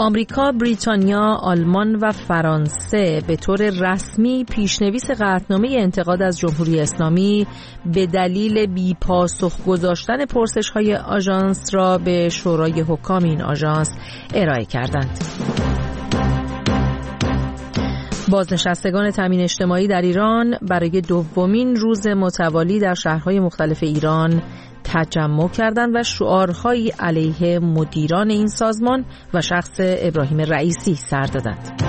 آمریکا، بریتانیا، آلمان و فرانسه به طور رسمی پیشنویس قطعنامه انتقاد از جمهوری اسلامی به دلیل بی‌پاسخ گذاشتن پرسش‌های آژانس را به شورای حکام این آژانس ارائه کردند. بازنشستگان تامین اجتماعی در ایران برای دومین روز متوالی در شهرهای مختلف ایران تجمع کردند و شعارهایی علیه مدیران این سازمان و شخص ابراهیم رئیسی سر دادند.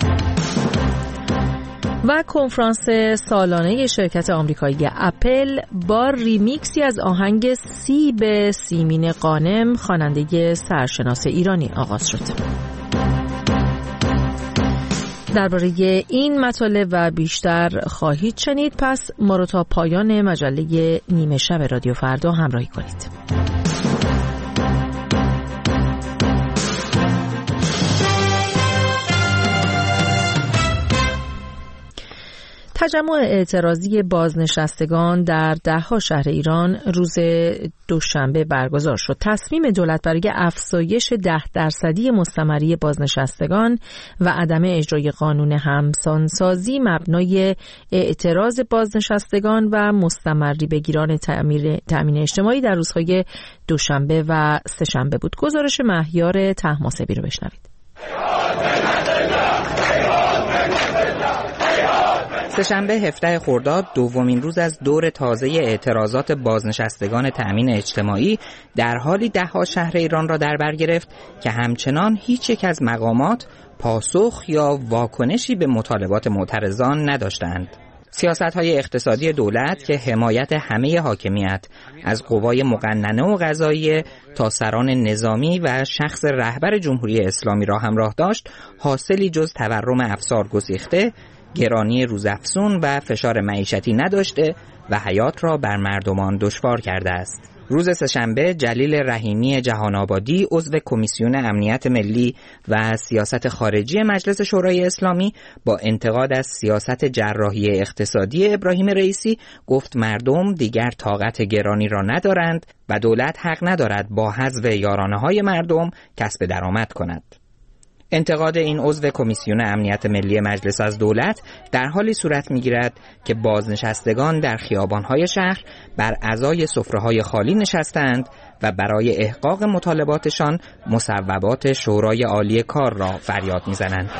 و کنفرانس سالانه شرکت آمریکایی اپل با ریمیکسی از آهنگ سیب سیمین غانم، خواننده سرشناس ایرانی، آغاز شد. درباره این مطالب و بیشتر خواهید شنید، پس ما رو تا پایان مجله نیمه شب رادیو فردا همراهی کنید. تجمع اعتراضی بازنشستگان در ده‌ها شهر ایران روز دوشنبه برگزار شد. تصمیم دولت برای افزایش 10% مستمری بازنشستگان و عدم اجرای قانون همسانسازی مبنای اعتراض بازنشستگان و مستمری بگیران تأمین اجتماعی در روزهای دوشنبه و سه‌شنبه بود. گزارش مهیار طهماسبی رو بشنوید. سه‌شنبه 17 خرداد دومین روز از دور تازه اعتراضات بازنشستگان تأمین اجتماعی در حالی ده‌ها شهر ایران را در بر گرفت که همچنان هیچ یک از مقامات پاسخ یا واکنشی به مطالبات معترضان نداشتند. سیاست‌های اقتصادی دولت که حمایت همه حاکمیت از قوای مقننه و قضاییه تا سران نظامی و شخص رهبر جمهوری اسلامی را همراه داشت، حاصلی جز تورم افسار گسیخته، گرانی روزافزون و فشار معیشتی نداشته و حیات را بر مردمان دشوار کرده است. روز سه‌شنبه جلیل رحیمی جهان‌آبادی، عضو کمیسیون امنیت ملی و سیاست خارجی مجلس شورای اسلامی، با انتقاد از سیاست جراحی اقتصادی ابراهیم رئیسی گفت مردم دیگر طاقت گرانی را ندارند و دولت حق ندارد با حذف یارانه‌های مردم کسب درآمد کند. انتقاد این عضو کمیسیون امنیت ملی مجلس از دولت در حالی صورت می‌گیرد که بازنشستگان در خیابان‌های شهر بر ازای سفره‌های خالی نشستند و برای احقاق مطالباتشان مصوبات شورای عالی کار را فریاد می‌زنند.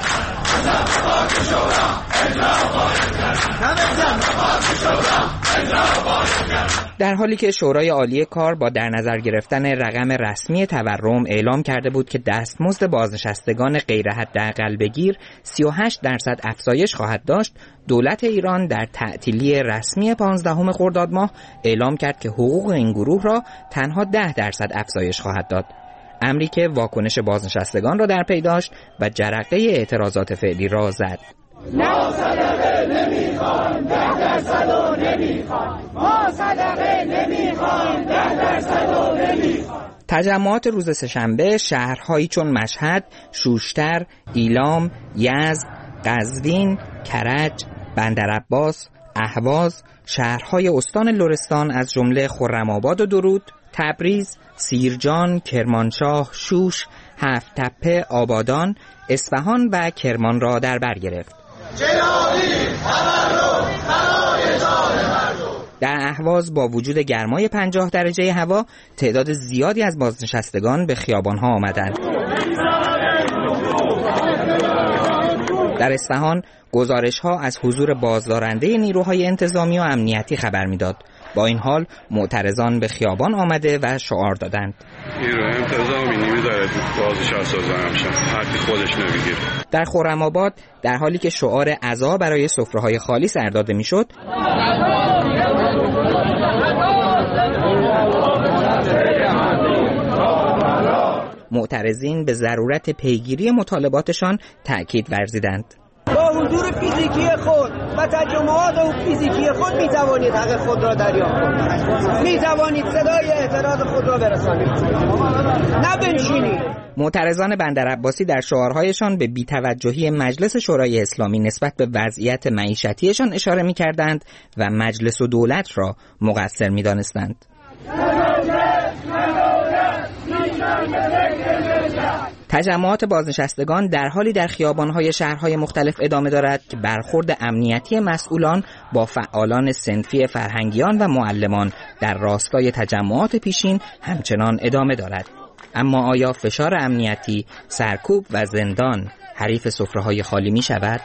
در حالی که شورای عالی کار با در نظر گرفتن رقم رسمی تورم اعلام کرده بود که دستمزد بازنشستگان غیر حداقل بگیر 38% افزایش خواهد داشت، دولت ایران در تعطیلی رسمی 15 خرداد ماه اعلام کرد که حقوق این گروه را تنها 10% افزایش خواهد داد. امری که واکنش بازنشستگان را در پی داشت و جرقه اعتراضات فعلی را زد. ما صدقه نمیخوایم، 10% نمیخوایم. ما صدقه نمیخوایم، 10% نمیخوایم. تجمعات روز سه‌شنبه شهرهایی چون مشهد، شوشتر، ایلام، یزد، قزوین، کرج، بندرعباس، اهواز، شهرهای استان لرستان از جمله خرم‌آباد و درود، تبریز، سیرجان، کرمانشاه، شوش، هفت تپه، آبادان، اصفهان و کرمان را در بر گرفت. در اهواز با وجود گرمای 50 درجه هوا تعداد زیادی از بازنشستگان به خیابان‌ها آمدند. در اصفهان گزارش‌ها از حضور بازدارنده نیروهای انتظامی و امنیتی خبر می‌داد. با این حال معترضان به خیابان آمده و شعار دادند. نیروهای انتظامی نمی‌ذاره بازنشسته بشن، حرفی خودش نمیگیره. در خرم‌آباد در حالی که شعار عزا برای سفره‌های خالی سر داده می‌شد، معترضین به ضرورت پیگیری مطالباتشان تأکید ورزیدند. با حضور فیزیکی خود و تجمعات فیزیکی خود می‌توانید حق خود را دریافت کنید. می‌توانید صدای اعتراض خود را برسانید. نه بنشینید. معترضان بندرعباسی در شعارهایشان به بی‌توجهی مجلس شورای اسلامی نسبت به وضعیت معیشتیشان اشاره می‌کردند و مجلس و دولت را مقصر می‌دانستند. تجمعات بازنشستگان در حالی در خیابان‌های شهرهای مختلف ادامه دارد که برخورد امنیتی مسئولان با فعالان صنفی فرهنگیان و معلمان در راستای تجمعات پیشین همچنان ادامه دارد. اما آیا فشار امنیتی، سرکوب و زندان حریف سفره‌های خالی می شود؟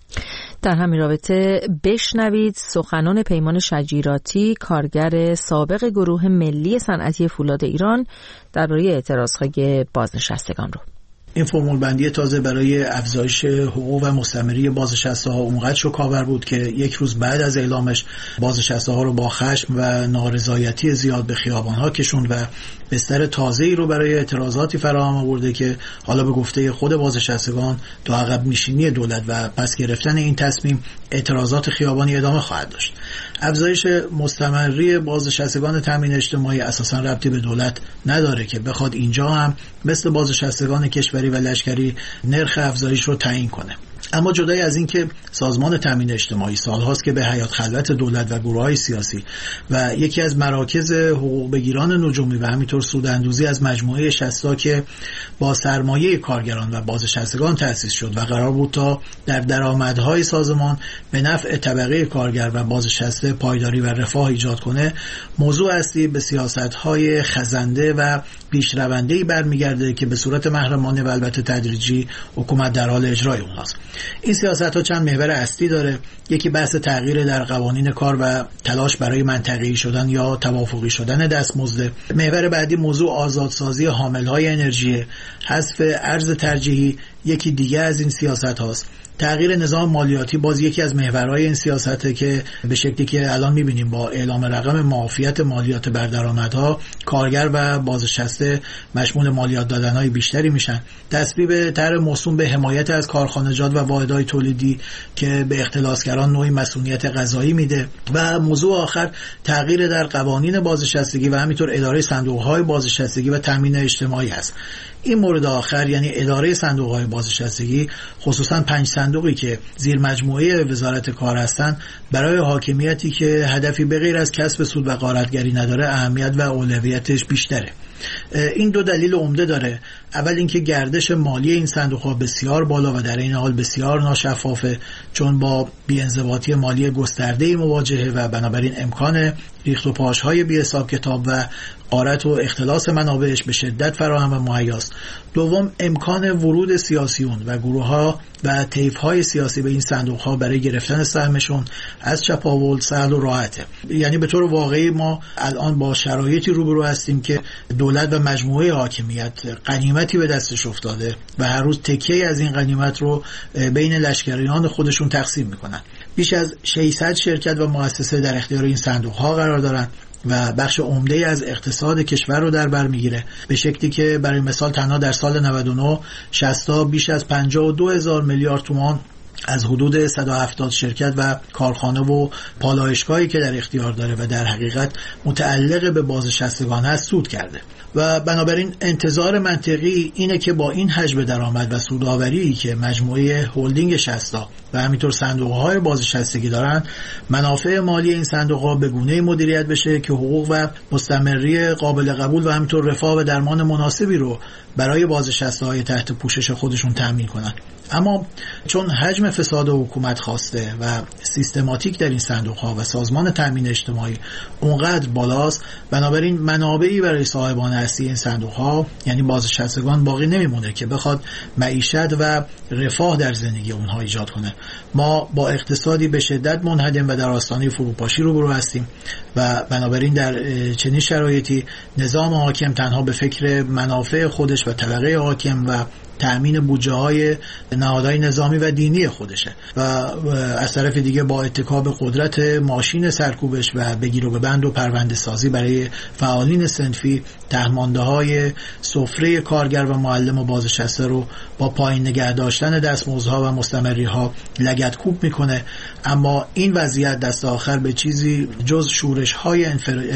در همین رابطه بشنوید سخنان پیمان شجیراتی، کارگر سابق گروه ملی صنعتی فولاد ایران، درباره اعتراضهای بازنشستگان رو. این فرمول بندی تازه برای افزایش حقوق و مستمری بازنشسته‌ها اونقدر شکاور بود که یک روز بعد از اعلامش بازنشسته‌ها رو با خشم و نارضایتی زیاد به خیابان‌ها کشوند و بستر تازه‌ای رو برای اعتراضاتی فراهم آورده که حالا به گفته خود بازنشستگان تا عقب نشینی دولت و پس گرفتن این تصمیم اعتراضات خیابانی ادامه خواهد داشت. افزایش مستمری بازنشستگان تامین اجتماعی اساساً ربطی به دولت نداره که بخواد اینجا هم مثل بازنشستگان کشوری و لشکری نرخ افزایش رو تعیین کنه. اما جدای از این که سازمان تامین اجتماعی سالهاست که به حیات خلوت دولت و گروه‌های سیاسی و یکی از مراکز حقوق بگیران نجومی و همینطور سوداندوزی از مجموعه 60 که با سرمایه کارگران و بازنشستگان تأسیس شد و قرار بود تا در درآمدهای سازمان به نفع طبقه کارگر و بازنشسته پایداری و رفاه ایجاد کنه، موضوع اصلی به سیاست‌های خزنده و پیشرونده‌ای برمیگرده که به صورت محرمانه و البته تدریجی حکومت در حال اجرای اونهاست. این سیاست‌ها چند محور اصلی داره. یکی بحث تغییر در قوانین کار و تلاش برای منطقه‌ای شدن یا توافقی شدن دستمزد. محور بعدی موضوع آزادسازی حامل‌های انرژی، حذف ارز ترجیحی یکی دیگه از این سیاست‌هاست. تغییر نظام مالیاتی باز یکی از محورهای این سیاسته که به شکلی که الان می‌بینیم با اعلام رقم معافیت مالیات بر درآمدها کارگر و بازنشسته مشمول مالیات دادن‌های بیشتری میشن. تصویب طرح موسوم به حمایت از کارخانجات و واحدهای تولیدی که به اختلاسگران نوعی مسئولیت قضایی میده و موضوع آخر تغییر در قوانین بازنشستگی و همینطور اداره صندوق‌های بازنشستگی و تامین اجتماعی است. این مورد آخر یعنی اداره صندوق‌های بازنشستگی، خصوصاً 5 صندوقی که زیر مجموعه وزارت کار هستند، برای حاکمیتی که هدفی به غیر از کسب سود و غارتگری نداره اهمیت و اولویتش بیشتره. این دو دلیل عمده داره. اول اینکه گردش مالی این صندوق‌ها بسیار بالا و در این حال بسیار ناشفافه، چون با بی‌انضباطی مالی گسترده‌ای مواجهه و بنابراین امکان ریخت و پاش‌های بی‌حساب کتاب و غارت و اختلاس منابعش به شدت فراهم و مهیاست. دوم، امکان ورود سیاسیون و گروه‌ها و طیف‌های سیاسی به این صندوق‌ها برای گرفتن سهمشون از چپاول سهل و راحته. یعنی به طور واقعی ما الان با شرایطی روبرو هستیم که دولت و مجموعه حاکمیت غنیمتی به دستش افتاده و هر روز تکیه از این غنیمت رو بین لشکریان خودشون تقسیم میکنن. بیش از 600 شرکت و مؤسسه در اختیار این صندوق‌ها قرار دارن و بخش عمده از اقتصاد کشور رو در بر میگیره، به شکلی که برای مثال تنها در سال 99 60 بیش از 52,000 میلیارد تومان از حدود 170 شرکت و کارخانه و پالایشگاهی که در اختیار داره و در حقیقت متعلق به بازنشستگان هست سود کرده و بنابراین انتظار منطقی اینه که با این حجم درآمد و سودآوری که مجموعه هلدینگ 60 و همینطور صندوق‌های بازنشستگی دارن، منافع مالی این صندوق‌ها به گونه‌ای مدیریت بشه که حقوق و مستمری قابل قبول و همینطور رفاه و درمان مناسبی رو برای بازنشسته‌های تحت پوشش خودشون تامین کنن. اما چون حجم فساد حکومت خواسته و سیستماتیک در این صندوق‌ها و سازمان تامین اجتماعی اونقدر بالاست، بنابراین منابعی برای صاحبان اصلی این صندوق‌ها یعنی بازنشستگان باقی نمیمونه که بخواد معیشت و رفاه در زندگی اونها ایجاد کنه. ما با اقتصادی به شدت منهدم و در آستانه فروپاشی روبرو هستیم و بنابراین در چنین شرایطی نظام حاکم تنها به فکر منافع خودش و طبقه حاکم و تأمین بودجه‌های نهادهای نظامی و دینی خودشه و از طرف دیگه با اتکا به قدرت ماشین سرکوبش و بگیر و ببند و پرونده سازی برای فعالین صنفی تهمانده‌های سفره کارگر و معلم و بازنشسته رو با پایین نگه داشتن دستمزدها و مستمری‌ها لگدکوب میکنه. اما این وضعیت دست آخر به چیزی جز شورش‌های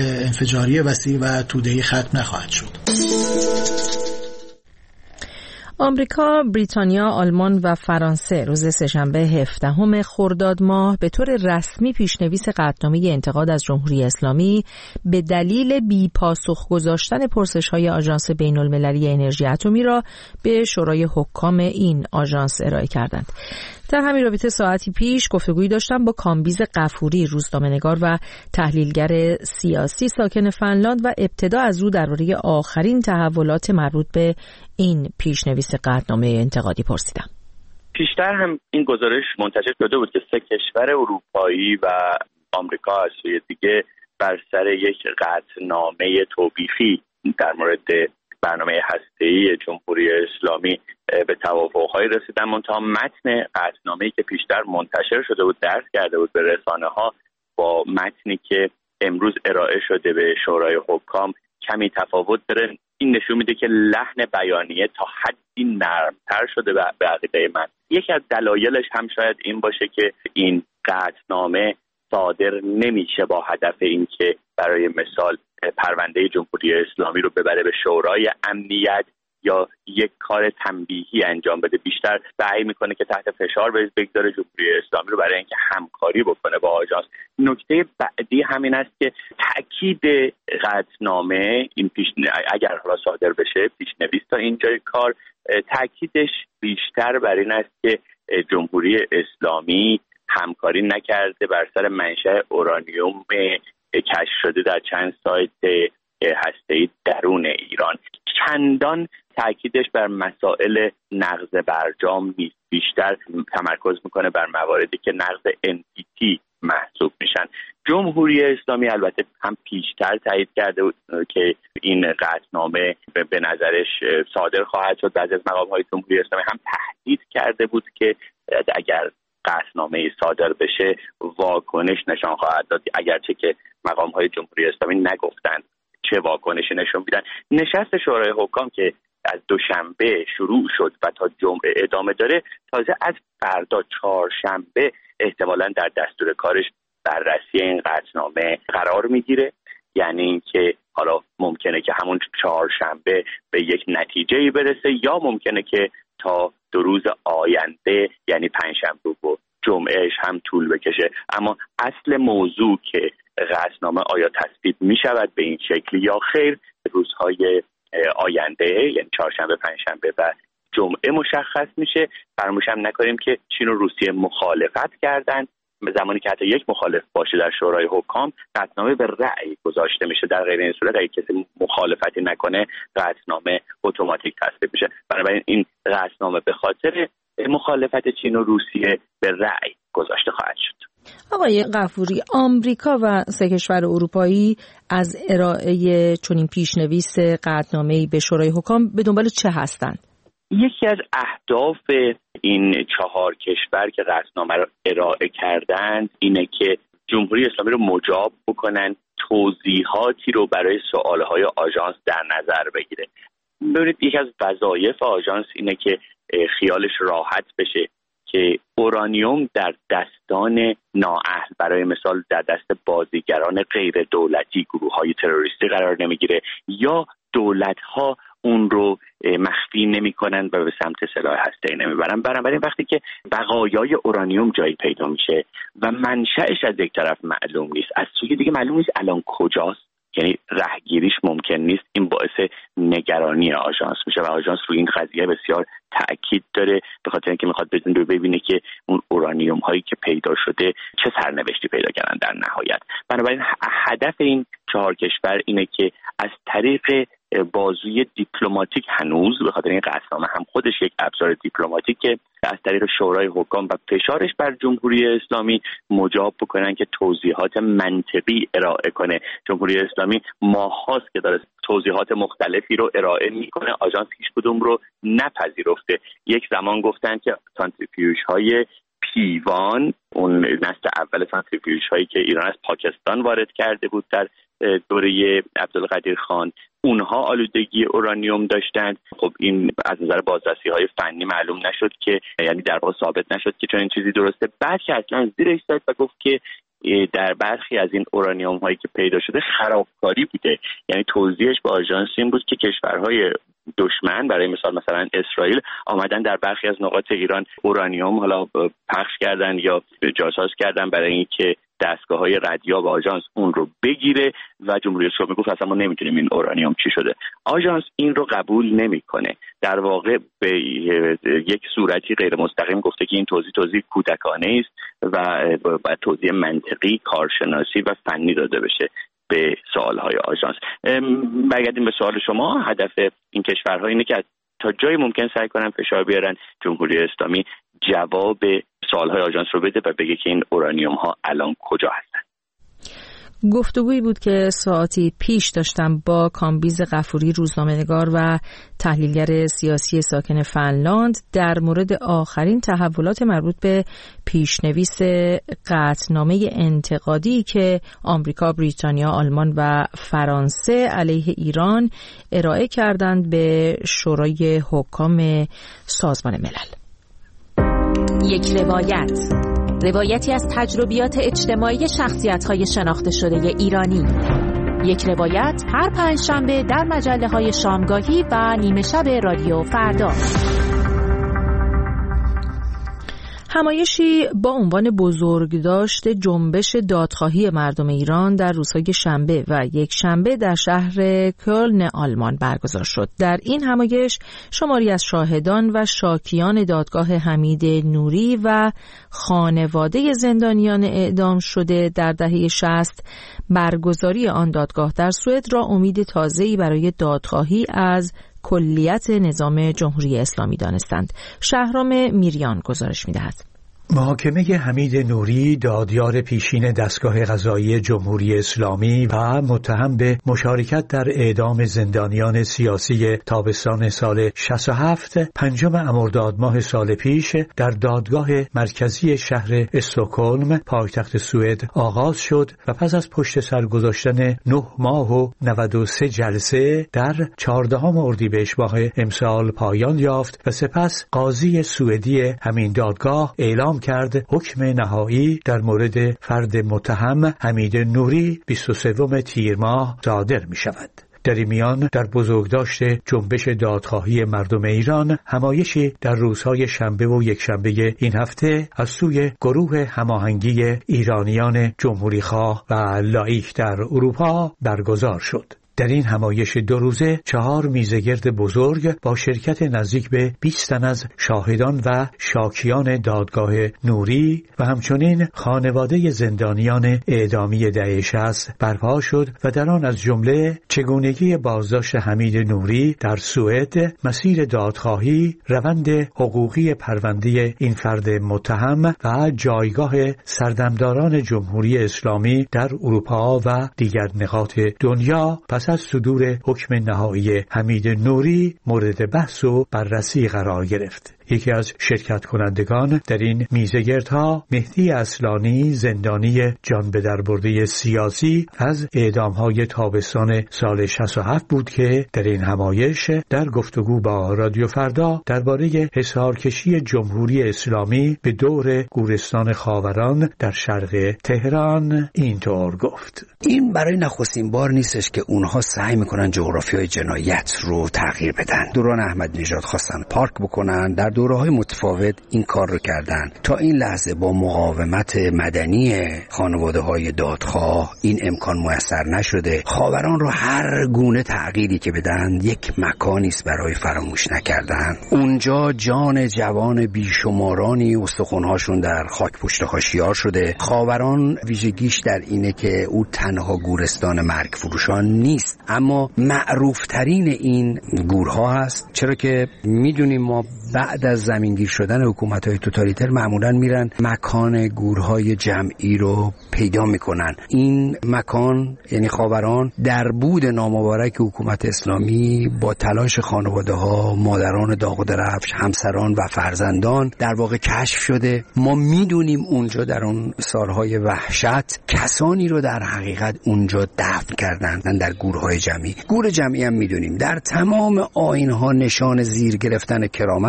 انفجاری وسیع و توده‌ای ختم نخواهد شد. آمریکا، بریتانیا، آلمان و فرانسه روز سه‌شنبه 17 خرداد ماه به طور رسمی پیشنویس قطعنامه انتقاد از جمهوری اسلامی به دلیل بی‌پاسخ گذاشتن پرسش‌های آژانس بین‌المللی انرژی اتمی را به شورای حکام این آژانس ارائه کردند. در همین رابطه ساعتی پیش گفتگویی داشتم با کامبیز غفوری، روزنامه‌نگار و تحلیلگر سیاسی ساکن فنلاند و ابتدا از او درباره آخرین تحولات مربوط به این پیشنویس قطعنامه انتقادی پرسیدم. پیشتر هم این گزارش منتشر شده بود که 3 کشور اروپایی و آمریکا از سوی دیگه بر سر یک قطعنامه توبیخی در مورد برنامه هسته‌ای جمهوری اسلامی به توافق‌های رسیدن. منتها متن قطعنامه‌ای که پیشتر منتشر شده بود، درج کرده بود به رسانه‌ها، با متنی که امروز ارائه شده به شورای حکام کمی تفاوت داره. این نشون میده که لحن بیانیه تا حدی نرمتر شده به عقیده من. یکی از دلایلش هم شاید این باشه که این قطعنامه صادر نمیشه با هدف اینکه برای مثال پرونده جمهوری اسلامی رو ببره به شورای امنیت یا یک کار تنبیهی انجام بده. بیشتر سعی میکنه که تحت فشار بگذاره جمهوری اسلامی رو برای اینکه همکاری بکنه با آژانس. نکته بعدی همین است که تاکید قطعنامه این اگر حالا صادر بشه، پیشنویس تا اینجای کار، تاکیدش بیشتر بر این است که جمهوری اسلامی همکاری نکرده بر سر منشأ اورانیوم کشف شده در چند سایت هسته‌ای درون ایران. چندان تاکیدش بر مسائل نقض برجام نیست، بیشتر تمرکز میکنه بر مواردی که نقض NPT محسوب میشن. جمهوری اسلامی البته هم پیشتر تایید کرده بود که این قطعنامه به نظرش صادر خواهد شد. بعضی از مقام‌های جمهوری اسلامی هم تهدید کرده بود که اگر قطعنامه صادر بشه واکنش نشان خواهد داد، اگرچه که مقام‌های جمهوری اسلامی نگفتند چه واکنشی نشون میدن. نشست شورای حکام که از دوشنبه شروع شد و تا جمعه ادامه داره، تازه از فردا چهارشنبه احتمالاً در دستور کارش بررسی این قطعنامه قرار میگیره. یعنی اینکه حالا ممکنه که همون چهارشنبه به یک نتیجه‌ای برسه یا ممکنه که تا 2 روز آینده یعنی پنجشنبه و جمعهش هم طول بکشه. اما اصل موضوع که قطعنامه آیا تصویب می شود به این شکلی یا خیر، روزهای آینده یعنی چهارشنبه، پنجشنبه و جمعه مشخص میشه. فراموش هم نکنیم که چین و روسیه مخالفت کردند. زمانی که حتی یک مخالف باشه در شورای حکام، قطعنامه به رأی گذاشته میشه. در غیر این صورت اگه کسی مخالفتی نکنه، قطعنامه اتوماتیک تصویب میشه. بنابراین این قطعنامه به خاطر مخالفت چین و روسیه به رأی گذاشته خواهد شد. آقای غفوری، آمریکا و 3 کشور اروپایی از ارائه چنین پیشنویس قطعنامه‌ای به شورای حکام به دنبال چه هستند؟ یکی از اهداف این 4 کشور که قطعنامه را ارائه کردند اینه که جمهوری اسلامی رو مجاب بکنن توضیحاتی رو برای سوالهای آژانس در نظر بگیره. ببینید، یکی از وظایف آژانس اینه که خیالش راحت بشه که اورانیوم در دستان نااهل، برای مثال در دست بازیگران غیر دولتی، گروه‌های تروریستی قرار نمیگیره یا دولت‌ها اون رو مخفی نمی‌کنن و به سمت سلاح هسته‌ای نمیبرن. بنابراین وقتی که بقایای اورانیوم جایی پیدا میشه و منشأش از یک طرف معلوم نیست، از سوی دیگه معلوم نیست الان کجاست، یعنی رهگیریش ممکن نیست، این باعث نگرانی آژانس میشه و آژانس روی این قضیه بسیار تأکید داره، به خاطر اینکه میخواد ببینه که اون اورانیوم هایی که پیدا شده چه سرنوشتی پیدا کردن در نهایت. بنابراین هدف این 4 کشور اینه که از طریق بازوی دیپلماتیک، هنوز به خاطر این قطعنامه هم خودش یک ابزار دیپلماتیکه، از طریق شورای حکام و فشارش بر جمهوری اسلامی مجاب بکنن که توضیحات منطقی ارائه کنه. جمهوری اسلامی ماهاست که داره توضیحات مختلفی رو ارائه میکنه، آژانس هیچ کدوم رو نپذیرفته. یک زمان گفتن که سانتریفیوژ های پیوان، اون نسل اول سانتریفیوژ هایی که ایران از پاکستان وارد کرده بود در دوره عبدالقدیر خان، اونها آلودگی اورانیوم داشتند. خب این از نظر بازرسی های فنی معلوم نشد که، یعنی در واقع ثابت نشد که چنین چیزی درسته. بعد که اصلا زیرش زد و گفت که در برخی از این اورانیوم هایی که پیدا شده خرابکاری بوده. یعنی توضیحش با آژانس این بود که کشورهای دشمن، برای مثلا اسرائیل، آمدن در برخی از نقاط ایران اورانیوم حالا پخش کردن یا جاساز کردن برای اینکه دستگاه‌های رادیو و آژانس اون رو بگیره و جمهوری اسلامی گفت اصلا ما نمی‌دونیم این اورانیوم چی شده. آژانس این رو قبول نمی‌کنه. در واقع به یک صورتی غیر مستقیم گفته که این توضیح کودکانه است و باید توضیح منطقی، کارشناسی و فنی داده بشه به سوال‌های آژانس. برگردیم به سوال شما، هدف این کشورها اینه که تا جای ممکن سعی کنن فشار بیارن جمهوری اسلامی جواب سوال‌های آژانس رو بده و بگه که این اورانیوم ها الان کجا هستن. گفتگویی بود که ساعتی پیش داشتم با کامبیز غفوری، روزنامه‌نگار و تحلیلگر سیاسی ساکن فنلاند، در مورد آخرین تحولات مربوط به پیشنویس قطعنامه انتقادی که آمریکا، بریتانیا، آلمان و فرانسه علیه ایران ارائه کردند به شورای حکام سازمان ملل. یک روایتی از تجربیات اجتماعی شخصیت‌های شناخته شده ایرانی. یک روایت هر پنجشنبه در مجله‌های شامگاهی و نیمه شب رادیو فردا. همایشی با عنوان بزرگداشت جنبش دادخواهی مردم ایران در روزهای شنبه و یک شنبه در شهر کلن آلمان برگزار شد. در این همایش شماری از شاهدان و شاکیان دادگاه حمید نوری و خانواده زندانیان اعدام شده در دهه 60 برگزاری آن دادگاه در سوئد را امید تازه‌ای برای دادخواهی از کلیت نظام جمهوری اسلامی دانستند. شهرام میریان گزارش می‌دهد. محاکمه حمید نوری، دادیار پیشین دستگاه قضایی جمهوری اسلامی و متهم به مشارکت در اعدام زندانیان سیاسی تابستان سال 67، 5 مرداد ماه سال پیش در دادگاه مرکزی شهر استکهلم، پایتخت سوئد آغاز شد و پس از پشت سر گذاشتن 9 ماه و 93 جلسه در 14 اردیبهشت ماه امسال پایان یافت و سپس قاضی سوئدی همین دادگاه اعلام کرد حکم نهایی در مورد فرد متهم حمید نوری 23 تیر ماه صادر می شود. در این میان در بزرگداشت جنبش دادخواهی مردم ایران، همایشی در روزهای شنبه و یکشنبه این هفته از سوی گروه هماهنگی ایرانیان جمهوریخواه و لایک در اروپا برگزار شد. در این همایش 2 روزه 4 میزگرد بزرگ با شرکت نزدیک به 20 تن از شاهدان و شاکیان دادگاه نوری و همچنین خانواده زندانیان اعدامی دهه 60 برپا شد و در آن از جمله چگونگی بازداشت حمید نوری در سوئد، مسیر دادخواهی، روند حقوقی پرونده این فرد متهم و جایگاه سردمداران جمهوری اسلامی در اروپا و دیگر نقاط دنیا پس از صدور حکم نهایی حمید نوری مورد بحث و بررسی قرار گرفت. یکی از شرکت کنندگان در این میزگردها، مهدی اصلانی، زندانی جان به در برده سیاسی از اعدام‌های تابستان سال 67 بود که در این همایش در گفتگو با رادیو فردا درباره حصارکشی جمهوری اسلامی به دور گورستان خاوران در شرق تهران اینطور گفت: این برای نخستین بار نیستش که اونها سعی میکنن جغرافیای جنایت رو تغییر بدن. دوران احمدی نژاد خواستن پارک بکنن، در دوره‌های متفاوت این کار رو کردن. تا این لحظه با مقاومت مدنی خانواده‌های دادخواه این امکان میسر نشده. خاوران رو هر گونه تغییری که بدن یک مکانی است برای فراموش نکردن. اونجا جان جوان بیشمارانی استخوان‌هاشون در خاک پشت خاشیار شده. خاوران ویژگیش در اینه که او تنها گورستان مرگ فروشان نیست، اما معروف ترین این گورها هست. چرا که میدونیم ما بعد از زمینگیر شدن حکومت‌های توتالیتر معمولاً میرن مکان گورهای جمعی رو پیدا میکنن. این مکان یعنی خاوران در بود نامبارک حکومت اسلامی با تلاش خانواده‌ها، مادران داغ و درفش، همسران و فرزندان در واقع کشف شده. ما میدونیم اونجا در اون سالهای وحشت کسانی رو در حقیقت اونجا دفن کردن در گورهای جمعی. گور جمعی هم میدونیم در تمام آیین‌ها نشان زیر گرفتن کرامت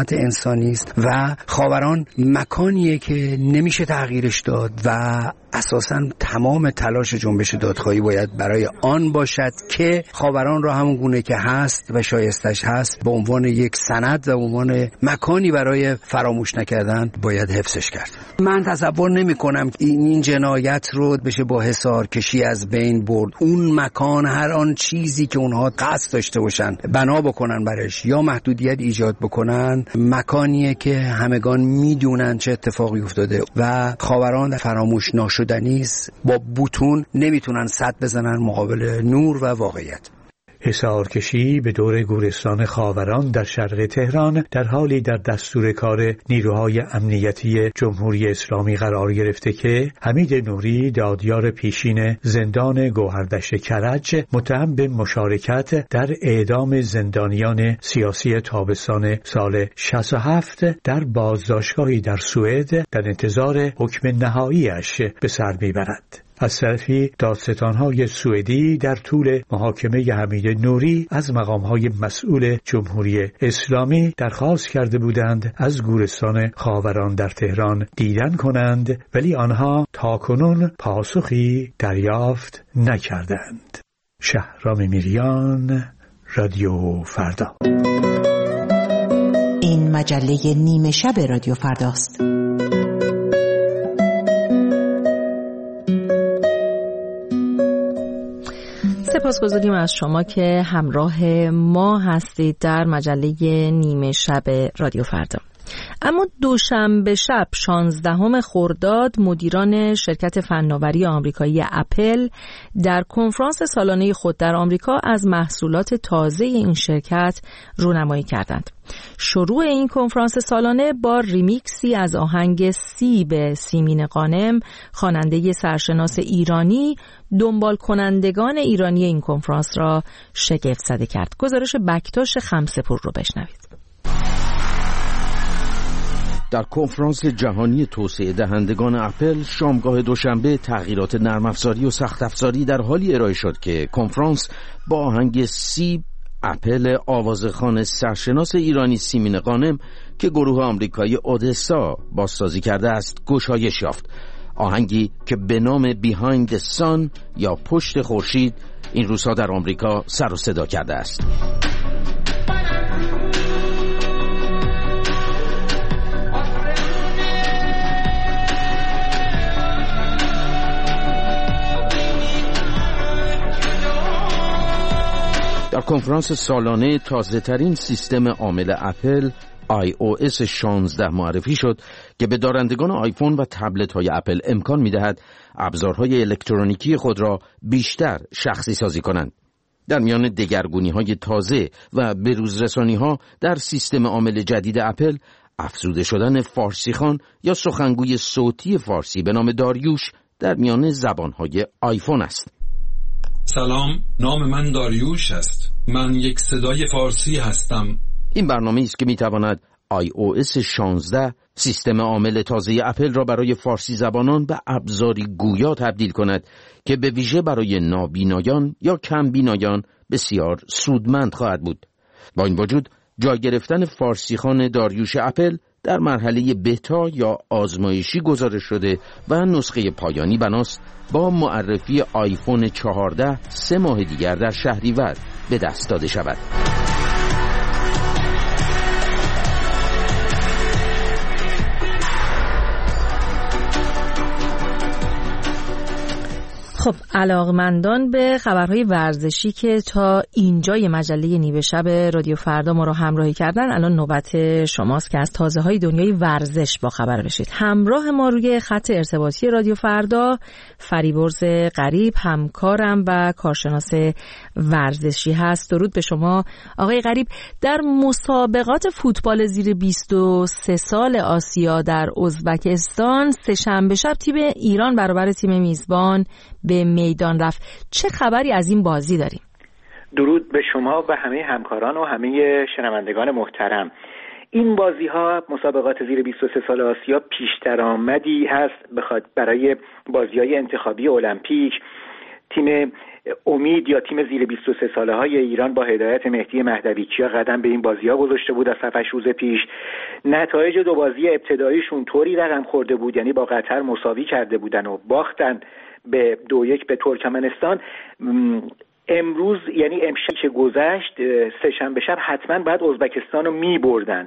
خدمات انسانی است و خاوران مکانیه که نمیشه تغییرش داد و اساساً تمام تلاش جنبش دادخواهی باید برای آن باشد که خاوران را همون گونه که هست و شایستش هست به عنوان یک سند و به عنوان مکانی برای فراموش نکردن باید حفظش کرد. من تصور نمی کنم این جنایت رو بشه با حصار کشی از بین برد. اون مکان هر آن چیزی که اونها قصد داشته باشن بنا بکنن برش یا محدودیت ایجاد بکنن، مکانیه که همگان میدونن چه اتفاقی افتاده و خاوران فراموش ناشدنی است. با بوتون نمیتونن سد بزنن مقابل نور و واقعیت. حصارکشی به دور گورستان خاوران در شرق تهران در حالی در دستور کار نیروهای امنیتی جمهوری اسلامی قرار گرفته که حمید نوری دادیار پیشین زندان گوهردشت کرج متهم به مشارکت در اعدام زندانیان سیاسی تابستان سال 67 در بازداشتگاهی در سوئد در انتظار حکم نهاییش به سر میبرد. از طرفی دادستان‌های سوئدی در طول محاکمه حمید نوری از مقام‌های مسئول جمهوری اسلامی درخواست کرده بودند از گورستان خاوران در تهران دیدن کنند، ولی آنها تاکنون پاسخی دریافت نکردند. شهرام میریان، رادیو فردا. این مجله نیمه شب رادیو فرداست. سپاسگزاریم از شما که همراه ما هستید در مجله نیمه شب رادیو فردا. اما دوشنبه شب 16 خرداد مدیران شرکت فناوری آمریکایی اپل در کنفرانس سالانه خود در آمریکا از محصولات تازه این شرکت رونمایی کردند. شروع این کنفرانس سالانه با ریمیکسی از آهنگ سی به سیمین غانم، خواننده سرشناس ایرانی، دنبال کنندگان ایرانی این کنفرانس را شگفت زده کرد. گزارش بکتاش خمسه‌پور رو بشنوید. در کنفرانس جهانی توسعه دهندگان اپل شامگاه دوشنبه تغییرات نرم افزاری و سخت افزاری در حالی ارائه شد که کنفرانس با آهنگ سی اپل آوازخوان سرشناس ایرانی سیمین غانم که گروه آمریکایی اودسا بازسازی کرده است گشایش یافت. آهنگی که به نام بیهایند سان یا پشت خورشید این روزها در آمریکا سر و صدا کرده است. در کنفرانس سالانه تازه‌ترین سیستم عامل اپل iOS 16 معرفی شد که به دارندگان آیفون و تبلت‌های اپل امکان می‌دهد ابزارهای الکترونیکی خود را بیشتر شخصی سازی کنند. در میان دگرگونی‌های تازه و بروزرسانی‌ها در سیستم عامل جدید اپل افزوده شدن فارسی‌خوان یا سخنگوی صوتی فارسی به نام داریوش در میان زبان‌های آیفون است. سلام، نام من داریوش است. من یک صدای فارسی هستم. این برنامه است که میتواند iOS 16 سیستم عامل تازه اپل را برای فارسی زبانان به ابزاری گویا تبدیل کند که به ویژه برای نابینایان یا کمبینایان بسیار سودمند خواهد بود. با این وجود جای گرفتن فارسی‌خوان داریوش اپل در مرحله بتا یا آزمایشی گزارش شده و نسخه پایانی بناست با معرفی آیفون 14 3 ماه دیگر در شهریور به دست داده شود. خب علاقمندان به خبرهای ورزشی که تا اینجای مجله نیمه شب رادیو فردا ما رو همراهی کردن، الان نوبت شماست که از تازه‌های دنیای ورزش با خبر بشید. همراه ما روی خط ارتباطی رادیو فردا فریبرز غریب، همکارم و کارشناس ورزشی هست. درود به شما آقای غریب. در مسابقات فوتبال زیر 23 سال آسیا در ازبکستان سه‌شنبه شب تیم ایران برابر تیم میزبان به میدان رفت. چه خبری از این بازی داریم؟ درود به شما و همه همکاران و همه شنوندگان محترم. این بازی ها مسابقات زیر 23 سال آسیا پیش درآمدی هست برای بازی های انتخابی المپیک تیم امید یا تیم زیر 23 ساله های ایران با هدایت مهدی مهدوی‌کیا قدم به این بازی‌ها گذاشته بود از 7 روز پیش. نتایج دو بازی ابتداییشون طوری رقم خورده بود، یعنی با قطر مساوی کرده بودن و باختن به 2-1 به ترکمنستان. امروز یعنی امشب که گذشت سه‌شنبه شب حتما باید ازبکستان رو می‌بردن.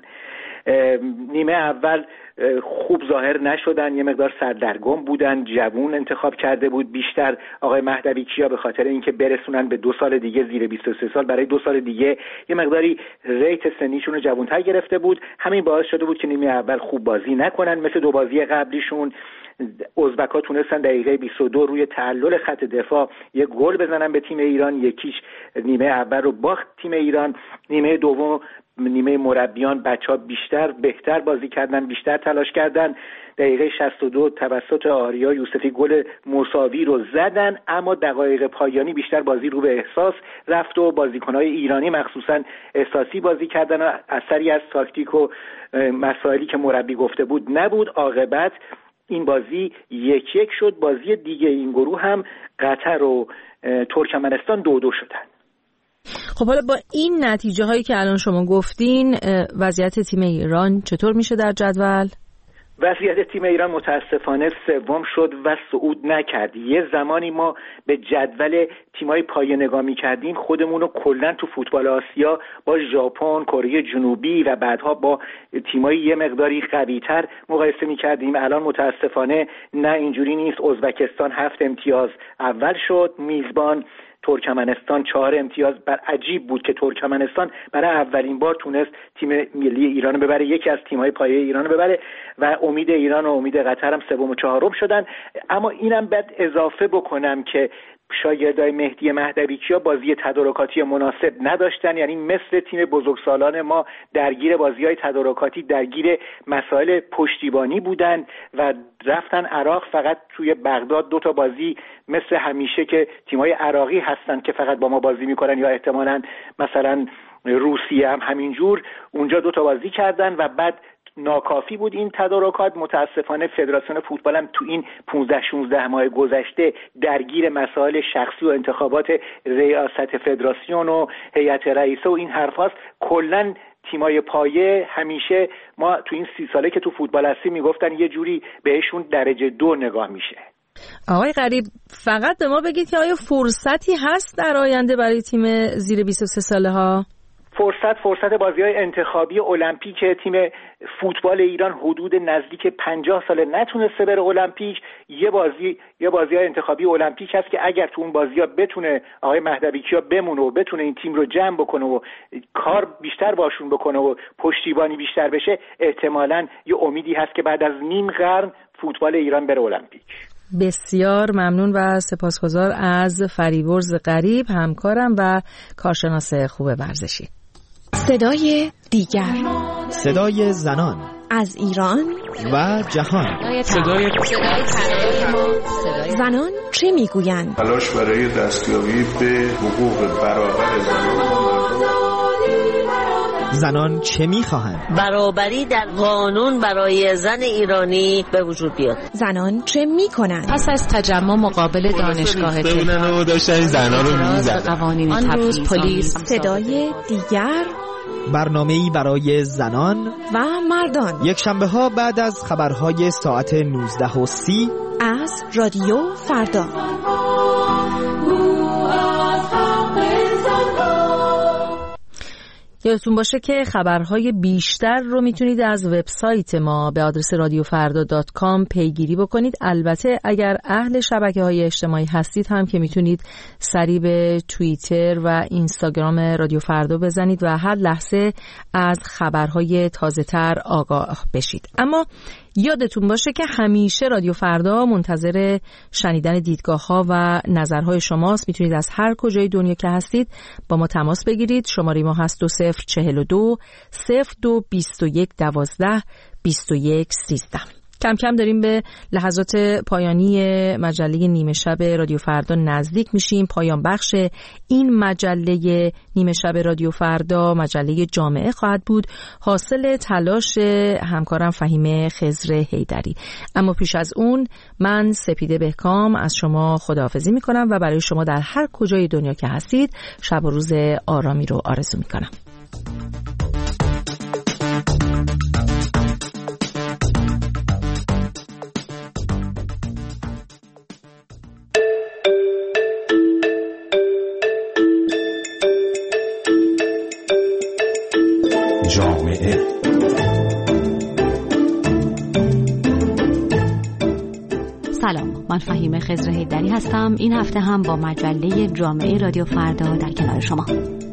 نیمه اول خوب ظاهر نشدن، یه مقدار سردرگم بودن، جوون انتخاب کرده بود بیشتر آقای مهدوی‌کیا به خاطر اینکه برسونن به 2 سال دیگه، زیر 23 سال برای 2 سال دیگه یه مقداری ریت سنیشون رو جوان‌تر گرفته بود. همین باعث شده بود که نیمه اول خوب بازی نکنن. مثل 2 بازی قبلیشون ازبک‌ها تونستن دقیقه 22 روی تعلل خط دفاع یک گل بزنن به تیم ایران، یکیش نیمه اول رو باخت تیم ایران. نیمه دوم نیمه مربیان بچه‌ها بهتر بازی کردن، بیشتر تلاش کردن. دقیقه 62 توسط آریا یوسفی گل مساوی رو زدن، اما دقایق پایانی بیشتر بازی رو به احساس رفت و بازیکن‌های ایرانی مخصوصا احساسی بازی کردن و اثری از تاکتیک و مسائلی که مربی گفته بود نبود. عاقبت این بازی 1-1 شد. بازی دیگه این گروه هم قطر و ترکمنستان 2-2 شدن. خب حالا با این نتیجه هایی که الان شما گفتین وضعیت تیم ایران چطور میشه در جدول؟ وضعیت تیم ایران متاسفانه سوم شد و صعود نکرد. یه زمانی ما به جدول تیمای پایه نگاه می‌کردیم، خودمون رو کلاً تو فوتبال آسیا با ژاپن، کره جنوبی و بعدها با تیمای یه مقداری قوی‌تر مقایسه می‌کردیم. الان متاسفانه نه، اینجوری نیست. ازبکستان 7 امتیاز اول شد، میزبان ترکمنستان 4 امتیاز. بر عجیب بود که ترکمنستان برای اولین بار تونست تیم ملی ایران ببره، یکی از تیم‌های پایه ایران ببره، و امید ایران و امید قطر هم 3 و 4 شدن. اما اینم بعد اضافه بکنم که شاگردای مهدی مهدوی‌کیا بازی تدارکاتی مناسب نداشتن، یعنی مثل تیم بزرگسالان ما درگیر بازی‌های تدارکاتی، درگیر مسائل پشتیبانی بودن و رفتن عراق. فقط توی بغداد 2 تا بازی مثل همیشه که تیم‌های عراقی هستن که فقط با ما بازی می‌کنن، یا احتمالاً مثلا روسیه هم همینجور، اونجا 2 تا بازی کردن و بعد ناکافی بود این تدارکات. متاسفانه فدراسیون فوتبال هم تو این 15-16 ماه گذشته درگیر مسائل شخصی و انتخابات ریاست فدراسیون و هیئت رئیسه و این حرفاست. کلاً تیمای پایه همیشه ما تو این 30 ساله که تو فوتبال هستیم میگفتن یه جوری بهشون درجه 2 نگاه میشه. آقای غریب، فقط به ما بگید که آیا فرصتی هست در آینده برای تیم زیر 23 ساله ها؟ فرصت بازی‌های انتخابی المپیک تیم فوتبال ایران حدود نزدیک 50 ساله نتونسته بره المپیک. یه بازی‌های انتخابی المپیک هست که اگر تو اون بازی‌ها بتونه آقای مهدوی‌کیا بمونه و بتونه این تیم رو جمع بکنه و کار بیشتر باشون بکنه و پشتیبانی بیشتر بشه، احتمالاً یه امیدی هست که بعد از نیم قرن فوتبال ایران بره المپیک. بسیار ممنون و سپاسگزار از فریورز غریب، همکارم و کارشناس خوب ورزشی. صدای دیگر، صدای زنان از ایران و جهان. صدای زنان چه میگویند؟ تلاش برای دستیابی به حقوق برابر زنان چه میخواهند؟ برابری در قانون برای زن ایرانی به وجود بیاد. زنان چه میکنند؟ پس از تجمع مقابل دانشگاه تهران داشتن زنان رو میزدن. آن روز پلیس. صدای دیگر، برنامه‌ای برای زنان و مردان، یک شنبه ها بعد از خبرهای ساعت 19:30 از رادیو فردا. یادتون باشه که خبرهای بیشتر رو میتونید از وبسایت ما به آدرس radiofarda.com پیگیری بکنید. البته اگر اهل شبکه‌های اجتماعی هستید هم که میتونید سری به توییتر و اینستاگرام رادیو فردا بزنید و هر لحظه از خبرهای تازه‌تر آگاه بشید. اما یادتون باشه که همیشه رادیو فردا منتظر شنیدن دیدگاه‌ها و نظرهای شماست. میتونید از هر کجای دنیا که هستید با ما تماس بگیرید. شماره ما هست 2042 02 21 12 21 13. کم کم داریم به لحظات پایانی مجله نیمه شب رادیو فردا نزدیک میشیم. پایان بخش این مجله نیمه شب رادیو فردا مجله جامعه خواهد بود، حاصل تلاش همکارم فهیمه خضر حیدری. اما پیش از اون من سپیده بهکام از شما خداحافظی میکنم و برای شما در هر کجای دنیا که هستید شب و روز آرامی رو آرزو میکنم. جامعه سلام، من فهیمه خضر حیدری هستم. این هفته هم با مجله جامعه رادیو فردا در کنار شما.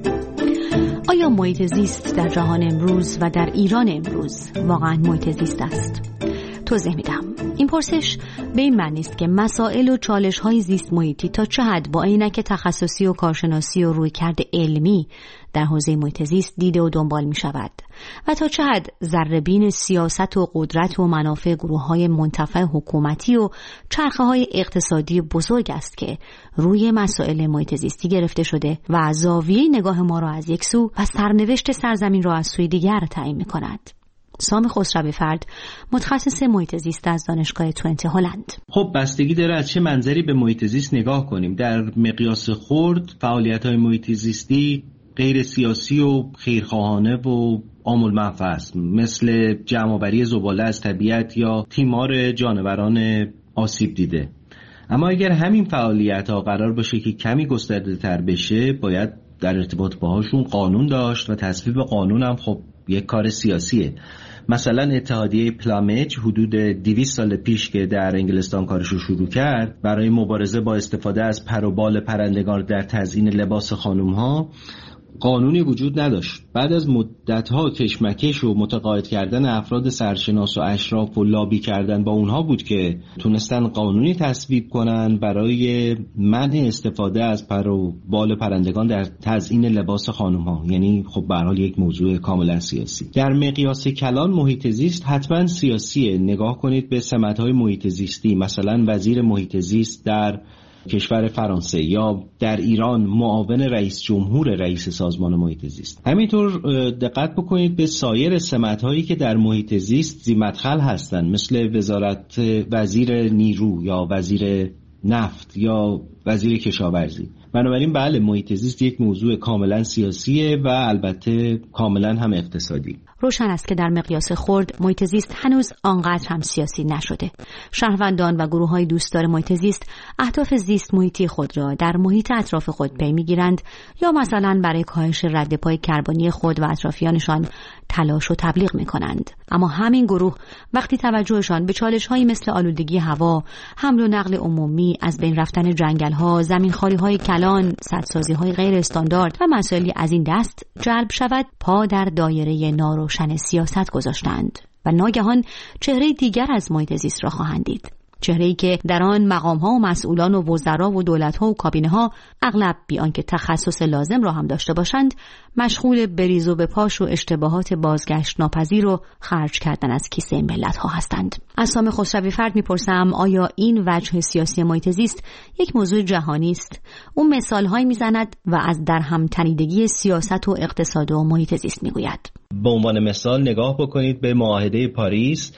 آیا محیط زیست در جهان امروز و در ایران امروز واقعا محیط زیست است؟ توضیح میدم. این پرسش به این معنی است که مسائل و چالش‌های زیست محیطی تا چه حد با عینک تخصصی و کارشناسی و رویکرد علمی در حوزه محیط زیست دیده و دنبال می شود و تا چه حد ذره‌بین سیاست و قدرت و منافع گروه‌های منتفع حکومتی و چرخه‌های اقتصادی بزرگ است که روی مسائل محیط زیستی گرفته شده و زاویه نگاه ما را از یک سو و سرنوشت سرزمین را از سوی دیگر تعیین می‌کند. سام خسروی فرد، متخصص محیط زیست از دانشگاه تورنتو هلند. خب بستگی داره از چه منظری به محیط زیست نگاه کنیم. در مقیاس خرد فعالیت‌های محیط زیستی غیر سیاسی و خیرخواهانه و عام المنفعه است، مثل جمع‌آوری زباله از طبیعت یا تیمار جانوران آسیب دیده. اما اگر همین فعالیت‌ها قرار باشه که کمی گسترده‌تر بشه، باید در ارتباط باهاشون قانون داشت و تصویب قانون هم خب یک کار سیاسیه. مثلا اتحادیه پلامج حدود 200 سال پیش که در انگلستان کارشو شروع کرد برای مبارزه با استفاده از پر و بال پرندگان در تزیین لباس خانم‌ها قانونی وجود نداشت. بعد از مدت‌ها کشمکش و متقاعد کردن افراد سرشناس و اشراف و لابی کردن با اونها بود که تونستن قانونی تصویب کنن برای منع استفاده از پر و بال پرندگان در تزیین لباس خانم‌ها. یعنی خب به هر حال یک موضوع کاملا سیاسی. در مقیاس کلان محیط زیست حتما سیاسیه. نگاه کنید به سمت‌های محیط زیستی، مثلا وزیر محیط زیست در کشور فرانسه یا در ایران معاون رئیس جمهور رئیس سازمان محیط زیست. همینطور دقت بکنید به سایر سمت‌هایی که در محیط زیست ذی‌مدخل هستند، مثل وزارت وزیر نیرو یا وزیر نفت یا وزیر کشاورزی. بنابراین بله، محیط زیست یک موضوع کاملا سیاسیه و البته کاملا هم اقتصادی. روشن است که در مقیاس خرد محیط زیست هنوز آنقدر هم سیاسی نشده. شهروندان و گروه‌های دوستدار محیط زیست اهداف زیست محیطی خود را در محیط اطراف خود پی می‌گیرند یا مثلا برای کاهش رد پای کربنی خود و اطرافیانشان تلاش و تبلیغ می‌کنند. اما همین گروه وقتی توجهشان به چالش‌هایی مثل آلودگی هوا، حمل و نقل عمومی، از بین رفتن جنگل‌ها، زمین‌خواری‌های کلان، سدسازی‌های غیر استاندارد و مسائلی از این دست جلب شود، پا در دایره ناروشن سیاست گذاشتند و ناگهان چهره دیگر از محیط زیست را خواهند دید. چهره‌ای که در آن مقام‌ها و مسئولان و وزرا و دولت‌ها و کابینه‌ها اغلب بی آنکه تخصص لازم را هم داشته باشند، مشغول بریز و بپاش و اشتباهات بازگشت ناپذیر و خرج کردن از کیسه ملت‌ها هستند. از سام خسروی فرد می‌پرسم آیا این وجه سیاسی محیط زیست یک موضوع جهانی است؟ او مثال‌هایی می‌زند و از در هم تنیدگی سیاست و اقتصاد و محیط زیست می‌گوید. به عنوان مثال نگاه بکنید به معاهده پاریس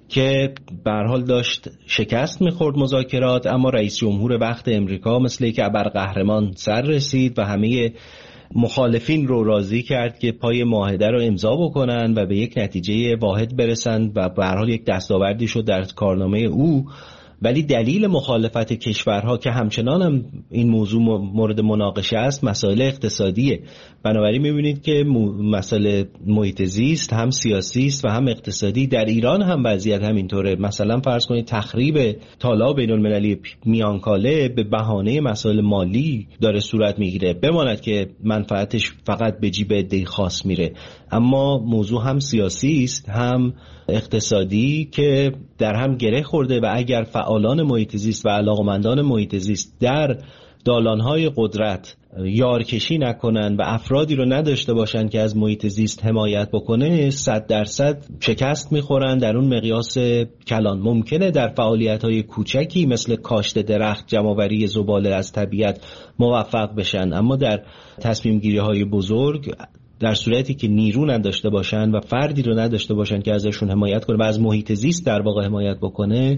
که به هر حال داشت شکست می‌خورد مذاکرات، اما رئیس جمهور وقت امریکا مثل که ابرقهرمان سر رسید و همه مخالفین رو راضی کرد که پای معاهده رو امضا بکنن و به یک نتیجه واحد برسند و به هر حال یک دستاوردی شد در کارنامه او. ولی دلیل مخالفت کشورها که همچنان هم این موضوع مورد مناقشه است مسائل اقتصادیه. بنابراین می‌بینید که مسئله محیط زیست هم سیاسی است و هم اقتصادی. در ایران هم وضعیت همینطوره. مثلا فرض کنید تخریب تالاب بین‌المللی میانکاله به بهانه مسائل مالی داره صورت میگیره، بماند که منفعتش فقط به جیب عده خاص میره، اما موضوع هم سیاسی است هم اقتصادی که در هم گره خورده و اگر فعالان محیط زیست و علاقمندان محیط زیست در دالان‌های قدرت یارکشی نکنن و افرادی رو نداشته باشن که از محیط زیست حمایت بکنه 100% شکست میخورن در اون مقیاس کلان. ممکنه در فعالیت‌های کوچکی مثل کاشت درخت، جمع‌آوری زباله از طبیعت موفق بشن، اما در تصمیم گیری‌های بزرگ در صورتی که نیرو نداشته باشن و فردی رو نداشته باشن که ازشون حمایت کنه و از محیط زیست در واقع حمایت بکنه،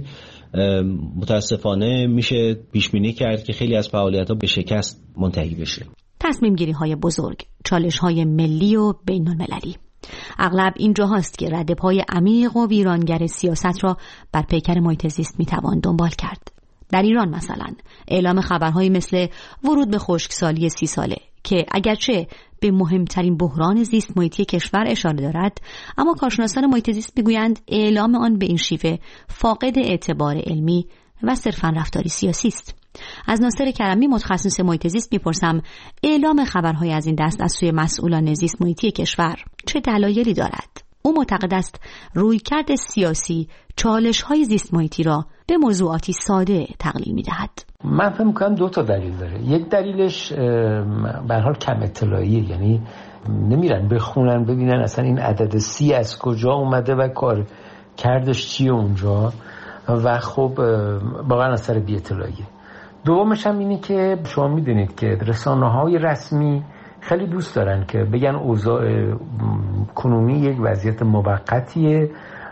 متاسفانه میشه پیش بینی کرد که خیلی از فعالیت‌ها به شکست منتهی بشه. تصمیم گیری‌های بزرگ، چالش‌های ملی و بین‌المللی. اغلب این جاهاست که ردپای عمیق و ویرانگر سیاست را بر پیکر محیط زیست میتوان دنبال کرد. در ایران مثلا اعلام خبرهایی مثل ورود به خشکسالی 30 ساله که اگرچه به مهمترین بحران زیست محیطی کشور اشاره دارد، اما کارشناسان محیط زیست میگویند اعلام آن به این شیوه فاقد اعتبار علمی و صرفاً رفتاری سیاسی است. از ناصر کرمی متخصص محیط زیست میپرسم اعلام خبرهای از این دست از سوی مسئولان زیست محیطی کشور چه دلایلی دارد؟ او معتقد است رویکرد سیاسی چالش‌های زیست محیطی را به موضوعاتی ساده تقلیل می‌دهد. من فکر می‌کنم 2 تا دلیل داره. یک دلیلش به هر حال کم اطلاعیه، یعنی نمیرن بخونن ببینن اصلا این عدد 30 از کجا اومده و کار کردش چیه اونجا و خب واقعا اثر بی اطلاعیه. دومش هم اینه که شما می‌دونید که رسانه‌های رسمی خیلی دوست دارن که بگن اوضاع کنونی یک وضعیت موقتیه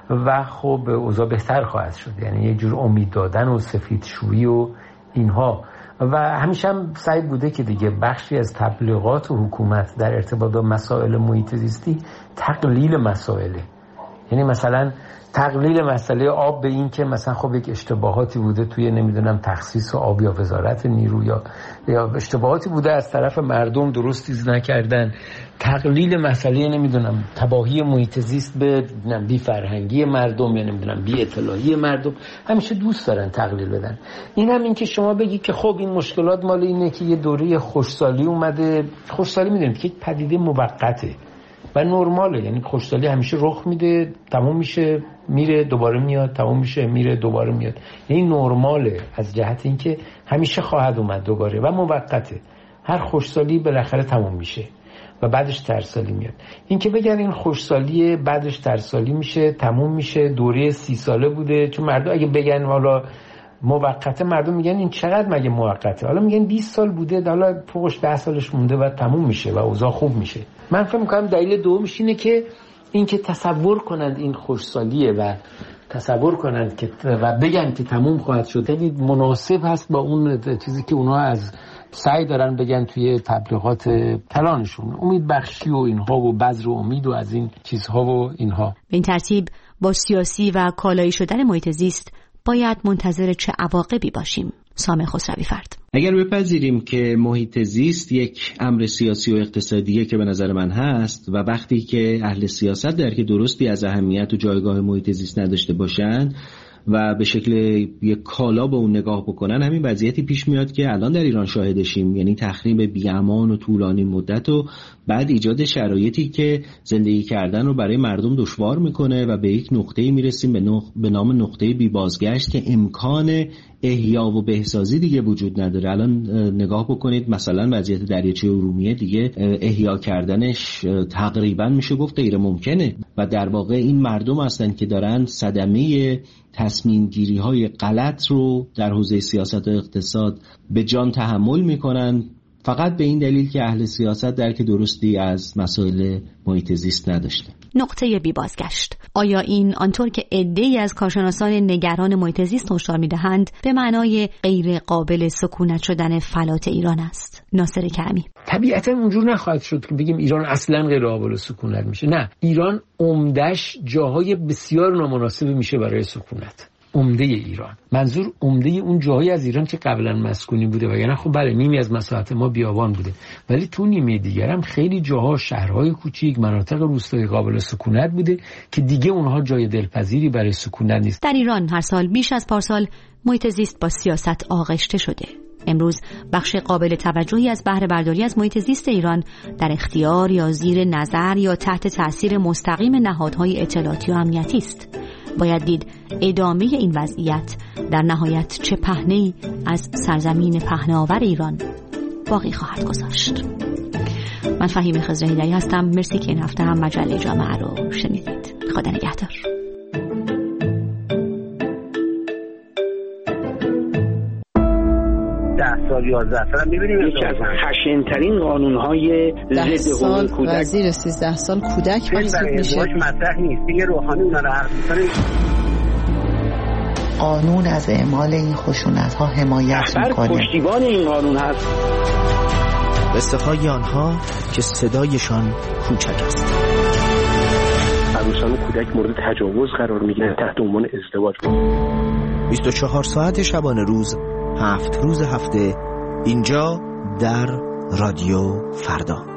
و خب اوضاع بهتر خواهد شد، یعنی یه جور امید دادن و سفیدشویی و اینها. و همیشه هم سعی بوده که دیگه بخشی از تبلیغات و حکومت در ارتباط با مسائل محیط زیستی تقلیل مسائله، یعنی مثلا تقلیل مسئله آب به این که مثلا خب یک اشتباهاتی بوده توی نمیدونم تخصیص آب یا وزارت نیرو یا اشتباهاتی بوده از طرف مردم درست چیز نکردن، تقلیل مسئله نمیدونم تباهی محیط زیست به بی فرهنگی مردم یا نمیدونم بی اطلاعی مردم. همیشه دوست دارن تقلیل بدن. این هم این که شما بگی که خب این مشکلات مال اینه که یه دوره خوشسالی اومده. خوشسالی میدونید که یک پدیده موقته و نرماله، یعنی خوشسالی همیشه رخ میده، تموم میشه میره دوباره میاد، تموم میشه میره دوباره میاد، یعنی نرماله از جهت اینکه همیشه خواهد اومد دوباره و موقته. هر خوشسالی بالاخره تموم میشه و بعدش ترسالی میاد. این که بگن این خوشسالی بعدش ترسالی میشه تموم میشه دوره 30 ساله بوده، چون مردم اگه بگن حالا موقته مردم میگن این چقدر مگه موقته، حالا میگن 20 سال بوده، حالا فوقش 10 سالش مونده و تموم میشه و اوضاع خوب میشه. من فکر می‌کنم دلیل دومش اینه که اینکه تصور کنند این خوشسالیه و تصور کنند که و بگن که تموم خواهد شد، یعنی مناسب هست با اون چیزی که اونا از سعی دارن بگن توی تبلیغات کلانشون، امید بخشی و اینها و بذر امید و از این چیزها و اینها. به این ترتیب با سیاسی و کالایی شدن محیط زیست باید منتظر چه عواقبی باشیم؟ سامح خسروی فرد. اگر بپذیریم که محیط زیست یک امر سیاسی و اقتصادیه که به نظر من هست و وقتی که اهل سیاست درک درستی از اهمیت و جایگاه محیط زیست نداشته باشند و به شکل یک کالا به اون نگاه بکنن، همین وضعیتی پیش میاد که الان در ایران شاهدشیم، یعنی تخریب بی‌امان و طولانی مدت و بعد ایجاد شرایطی که زندگی کردن رو برای مردم دشوار میکنه و به یک نقطه‌ای میرسیم به نام نقطه بی بازگشت که امکان احیا و بهسازی دیگه وجود نداره. الان نگاه بکنید مثلا وضعیت دریاچه ارومیه دیگه احیا کردنش تقریبا میشه گفت غیر ممکنه و در واقع این مردم هستن که دارن صدمه تصمیم گیری های غلط رو در حوزه سیاست و اقتصاد به جان تحمل میکنن، فقط به این دلیل که اهل سیاست درک درستی از مسائل محیط زیست نداشته. نقطه بی بازگشت. آیا این آنطور که عده‌ای از کارشناسان نگران محیط زیست هشدار می‌دهند به معنای غیر قابل سکونت شدن فلات ایران است؟ ناصر کرمی. طبیعتا اونجور نخواهد شد که بگیم ایران اصلا غیر قابل سکونت میشه. نه، ایران عمدش جاهای بسیار نامناسب میشه برای سکونت. عمده ایران، منظور عمده اون جاهایی از ایران که قبلا مسکونی بوده، وگرنه خب بله نیمی از مساحت ما بیابان بوده، ولی تو نیمه دیگر هم خیلی جاها شهرهای کوچیک، مناطق روستایی قابل سکونت بوده که دیگه اونها جای دلپذیری برای سکونت نیست. در ایران هر سال بیش از پارسال محیط زیست با سیاست آغشته شده. امروز بخش قابل توجهی از بهره برداری از محیط زیست ایران در اختیار یا زیر نظر یا تحت تأثیر مستقیم نهادهای اطلاعاتی و امنیتی است. باید دید ادامه این وضعیت در نهایت چه پهنه‌ای از سرزمین پهنه‌آور ایران باقی خواهد گذاشت. من فهیم خضرهیدری هستم. مرسی که این هفته هم مجله جامعه رو شنیدید. خدا نگهدار. 10 سال 11 سال می‌بینیم یکی از خشن‌ترین قانون‌های ضد حقوق کودک وزیر 13 سال کودک محسوب میشه. مطرح نیست دیگه. روحانی اونا رو حرف می‌زنه. قانون از اعمال این خشونت‌ها حمایت می‌کنه. پشتیبان این قانون هست. قصه های آنها که صدایشان کوچک است. عروسان و کودک مورد تجاوز قرار می‌گیرند تحت عنوان ازدواج. 24 ساعت شبانه روز، 7 روز هفته، اینجا در رادیو فردا.